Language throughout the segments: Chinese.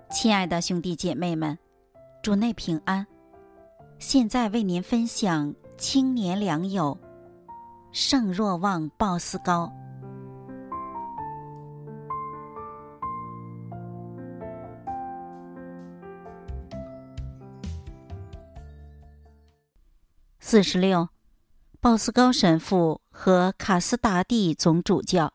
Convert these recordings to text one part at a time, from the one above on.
亲爱的兄弟姐妹们，主内平安。现在为您分享青年良友圣若望鲍斯高。46，鲍斯高神父和卡斯达蒂总主教。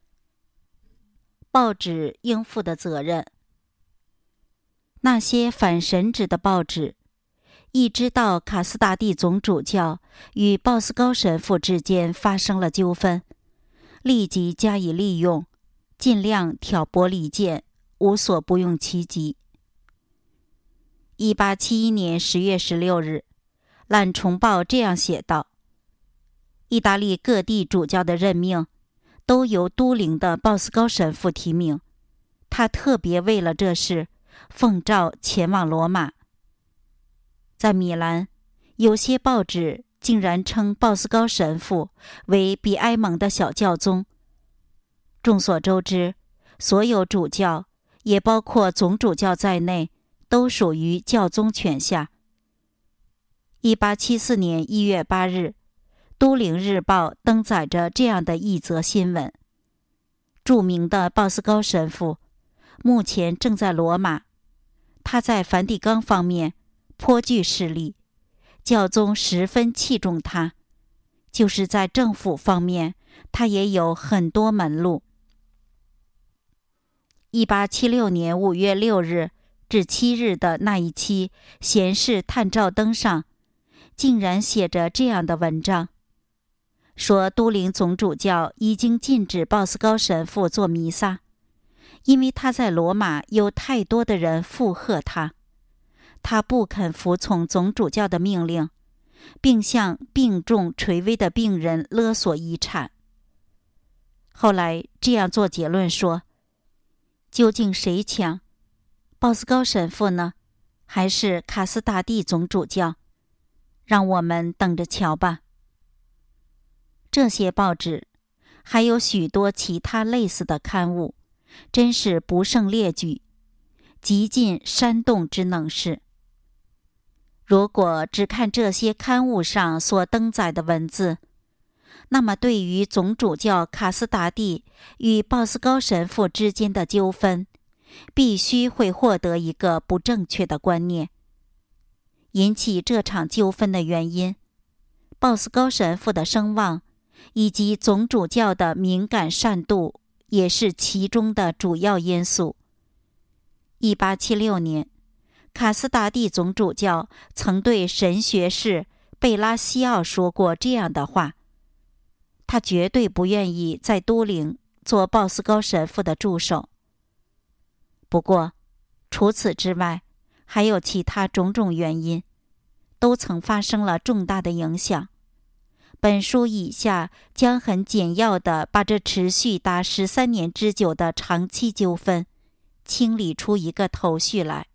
报纸应负的责任。那些反神职的报纸一知道卡斯达蒂总主教与鲍斯高神父之间发生了纠纷，立即加以利用，尽量挑拨离间，无所不用其极。1871年10月16日，懒虫报这样写道：意大利各地主教的任命都由都灵的鲍斯高神父提名，他特别为了这事奉召前往罗马。在米兰，有些报纸竟然称鲍斯高神父为比埃蒙的小教宗。众所周知，所有主教，也包括总主教在内，都属于教宗权下。1874年1月8日，都灵日报登载着这样的一则新闻：著名的鲍斯高神父目前正在罗马，他在梵蒂冈方面颇具势力，教宗十分器重他，就是在政府方面他也有很多门路。1876年5月6日至7日的那一期闲事探照灯上，竟然写着这样的文章，说都灵总主教已经禁止鲍斯高神父做弥撒，因为他在罗马有太多的人附和他，他不肯服从总主教的命令，并向病重垂危的病人勒索遗产。后来这样做结论说，究竟谁强？鲍斯高神父呢？还是卡斯达蒂总主教？让我们等着瞧吧。这些报纸还有许多其他类似的刊物，真是不胜列举，极尽煽动之能事。如果只看这些刊物上所登载的文字，那么对于总主教卡斯达蒂与鲍斯高神父之间的纠纷，必须会获得一个不正确的观念。引起这场纠纷的原因，鲍斯高神父的声望以及总主教的敏感善度也是其中的主要因素。1876年，卡斯达蒂总主教曾对神学士贝拉西奥说过这样的话：他绝对不愿意在都灵做鲍斯高神父的助手。不过，除此之外，还有其他种种原因，都曾发生了重大的影响。本书以下将很简要地把这持续达13年之久的长期纠纷清理出一个头绪来。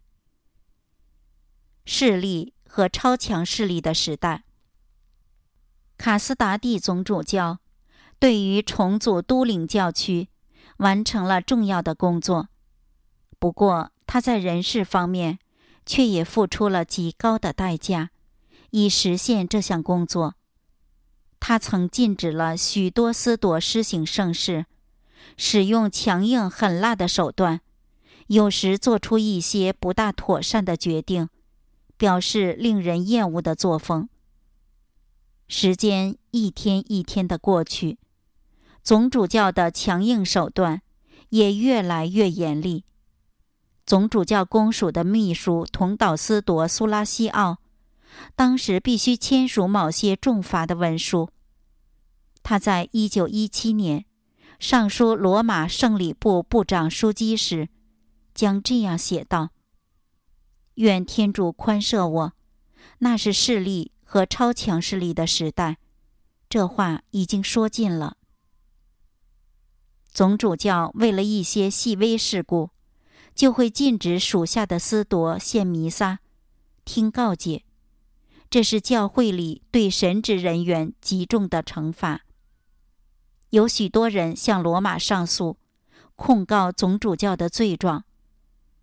势力和超强势力的时代。卡斯达蒂总主教对于重组都灵教区完成了重要的工作，不过他在人事方面却也付出了极高的代价，以实现这项工作。他曾禁止了许多司铎施行圣事，使用强硬狠辣的手段，有时做出一些不大妥善的决定，表示令人厌恶的作风。时间一天一天的过去，总主教的强硬手段也越来越严厉。总主教公署的秘书同导司铎苏拉西奥当时必须签署某些重罚的文书。他在1917年上书罗马圣礼部部长枢机时，将这样写道：愿天主宽赦我，那是势力和超强势力的时代，这话已经说尽了。总主教为了一些细微事故，就会禁止属下的司铎献弥撒、听告解，这是教会里对神职人员极重的惩罚。有许多人向罗马上诉，控告总主教的罪状。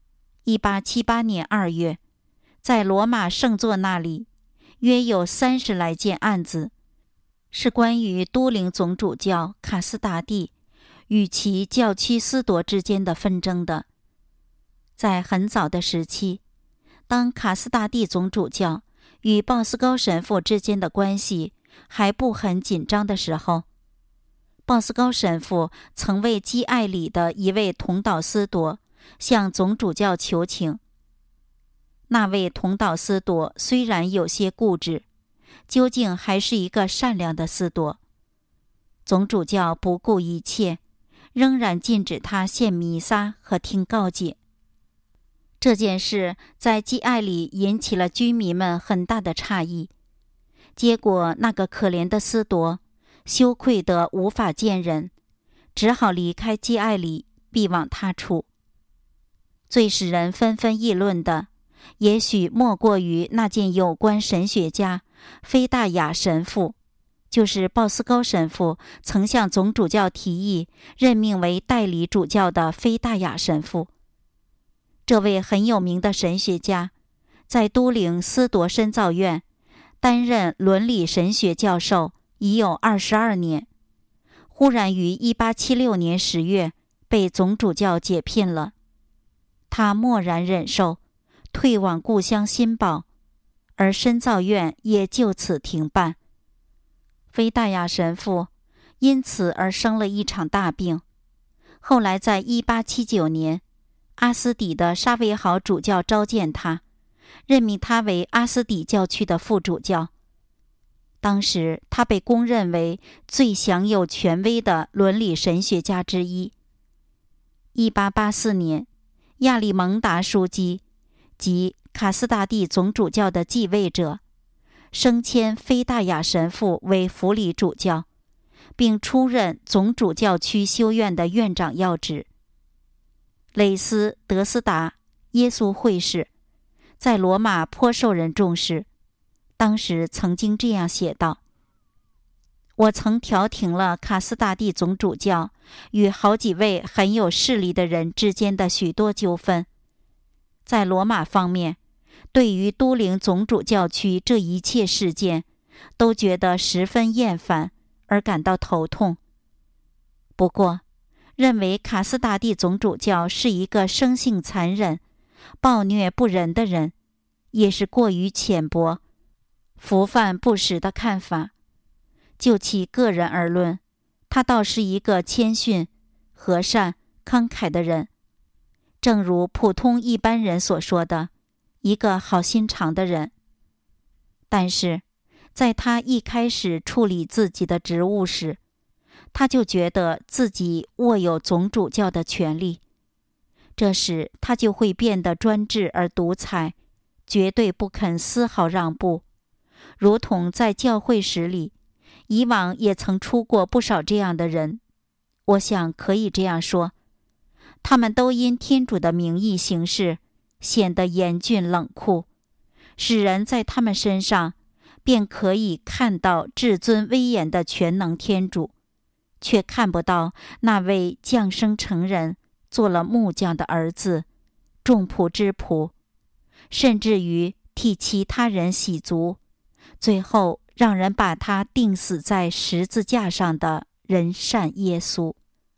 1878年2月，在罗马圣座那里，约有30来件案子，是关于都灵总主教卡斯达蒂与其教区司铎之间的纷争的。在很早的时期，当卡斯达蒂总主教与鲍斯高神父之间的关系还不很紧张的时候，鲍斯高神父曾为基爱里的一位同祷司铎向总主教求情。那位同祷司铎虽然有些固执，究竟还是一个善良的司铎。总主教不顾一切，仍然禁止他献弥撒和听告解。这件事在基爱里引起了居民们很大的诧异，结果那个可怜的司铎羞愧得无法见人，只好离开基爱里，避往他处。最使人纷纷议论的，也许莫过于那件有关神学家菲大雅神父，就是鲍斯高神父曾向总主教提议任命为代理主教的菲大雅神父。这位很有名的神学家在都灵司铎深造院担任伦理神学教授已有22年，忽然于1876年10月被总主教解聘了。他默然忍受，退往故乡新堡，而深造院也就此停办。菲大雅神父因此而生了一场大病，后来在1879年，阿斯底的沙维豪主教召见他，任命他为阿斯底教区的副主教。当时他被公认为最享有权威的伦理神学家之一。1884年，亚利蒙达枢机即卡斯大蒂总主教的继位者升迁菲大雅神父为辅理主教，并出任总主教区修院的院长要职。雷斯·德斯达耶稣会士在罗马颇受人重视，当时曾经这样写道：我曾调停了卡斯大蒂总主教与好几位很有势力的人之间的许多纠纷。在罗马方面，对于都灵总主教区这一切事件都觉得十分厌烦而感到头痛。不过认为卡斯大蒂总主教是一个生性残忍、暴虐不仁的人，也是过于浅薄、浮泛不实的看法。就其个人而论，他倒是一个谦逊、和善、慷慨的人，正如普通一般人所说的，一个好心肠的人。但是在他一开始处理自己的职务时，他就觉得自己握有总主教的权利，这时他就会变得专制而独裁，绝对不肯丝毫让步。如同在教会史里，以往也曾出过不少这样的人，我想可以这样说，他们都因天主的名义行事，显得严峻冷酷，使人在他们身上便可以看到至尊威严的全能天主，却看不到那位降生成人，做了木匠的儿子，众仆之仆，甚至于替其他人洗足，最后让人把他钉死在十字架上的仁善耶稣。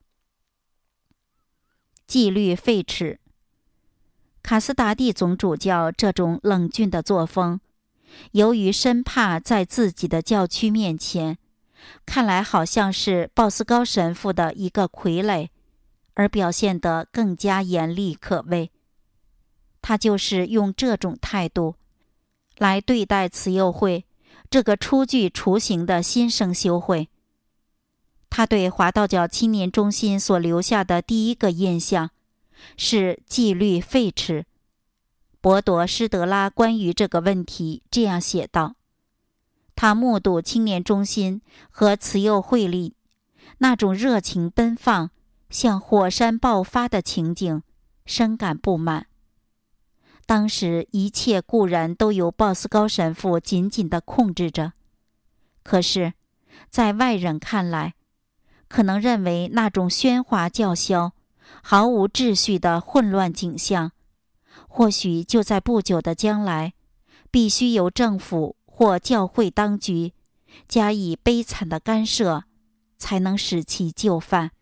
纪律废弛。卡斯达蒂总主教这种冷峻的作风，由于深怕在自己的教区面前看来好像是鲍斯高神父的一个傀儡，而表现得更加严厉可畏。他就是用这种态度来对待慈幼会这个初具雏形的新生修会。他对华道教青年中心所留下的第一个印象是纪律废弛。博多施德拉关于这个问题这样写道：他目睹青年中心和慈幼会里那种热情奔放、像火山爆发的情景，深感不满。当时一切固然都由鲍斯高神父紧紧地控制着，可是在外人看来，可能认为那种喧哗叫嚣、毫无秩序的混乱景象， 或许就在不久的将来，必须由政府或教会当局加以悲惨的干涉，才能使其就范。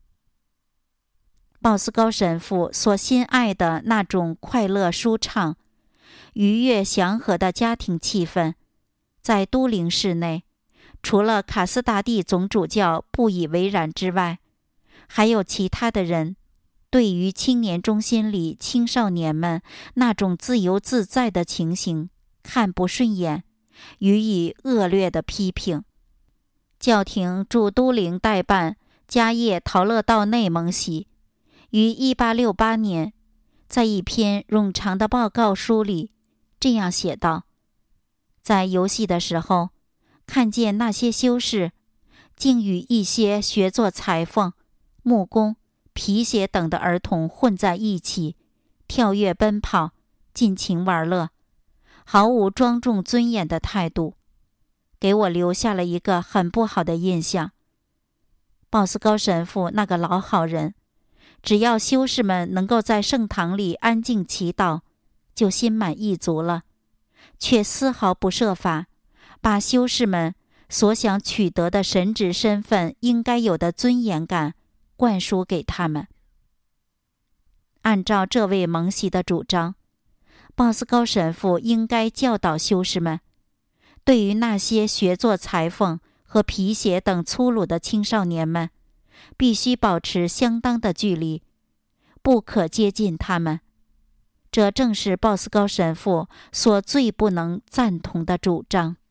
鲍斯高神父所心爱的那种快乐舒畅、愉悦祥和的家庭气氛，在都灵市内，除了卡斯达蒂总主教不以为然之外，还有其他的人对于青年中心里青少年们那种自由自在的情形看不顺眼，予以恶劣的批评。教廷驻都灵代办迦叶陶乐道内蒙喜于1868年在一篇冗长的报告书里这样写道：在游戏的时候，看见那些修士竟与一些学做裁缝、木工、皮鞋等的儿童混在一起，跳跃奔跑，尽情玩乐，毫无庄重尊严的态度，给我留下了一个很不好的印象。鲍斯高神父那个老好人，只要修士们能够在圣堂里安静祈祷，就心满意足了，却丝毫不设法把修士们所想取得的神职身份应该有的尊严感灌输给他们。按照这位蒙喜的主张，鲍斯高神父应该教导修士们，对于那些学做裁缝和皮鞋等粗鲁的青少年们，必须保持相当的距离，不可接近他们。这正是鲍斯高神父所最不能赞同的主张。